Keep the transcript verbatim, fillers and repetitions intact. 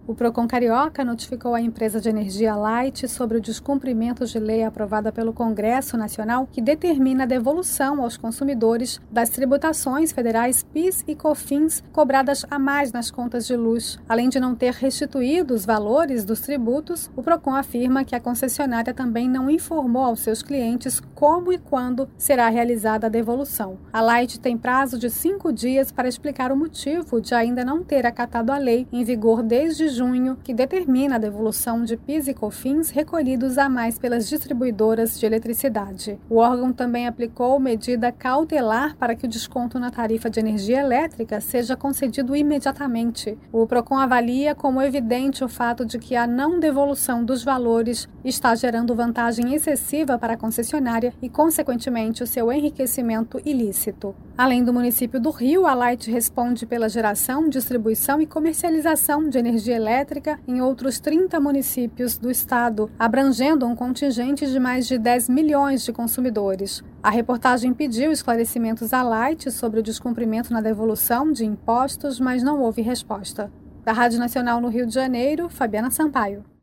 O Procon Carioca notificou a empresa de energia Light sobre o descumprimento de lei aprovada pelo Congresso Nacional que determina a devolução aos consumidores das tributações federais PIS e COFINS cobradas a mais nas contas de luz. Além de não ter restituído os valores dos tributos, o Procon afirma que a concessionária também não informou aos seus clientes como e quando será realizada a devolução. A Light tem prazo de cinco dias para explicar o motivo de ainda não ter acatado a lei em vigor desde junho, que determina a devolução de PIS e COFINS recolhidos a mais pelas distribuidoras de eletricidade. O órgão também aplicou medida cautelar para que o desconto na tarifa de energia elétrica seja concedido imediatamente. O Procon avalia como evidente o fato de que a não devolução dos valores está gerando vantagem excessiva para a concessionária e, consequentemente, o seu enriquecimento ilícito. Além do município do Rio, a Light responde pela geração, distribuição e comercialização de energia elétrica em outros trinta municípios do estado, abrangendo um contingente de mais de dez milhões de consumidores. A reportagem pediu esclarecimentos à Light sobre o descumprimento na devolução de impostos, mas não houve resposta. Da Rádio Nacional no Rio de Janeiro, Fabiana Sampaio.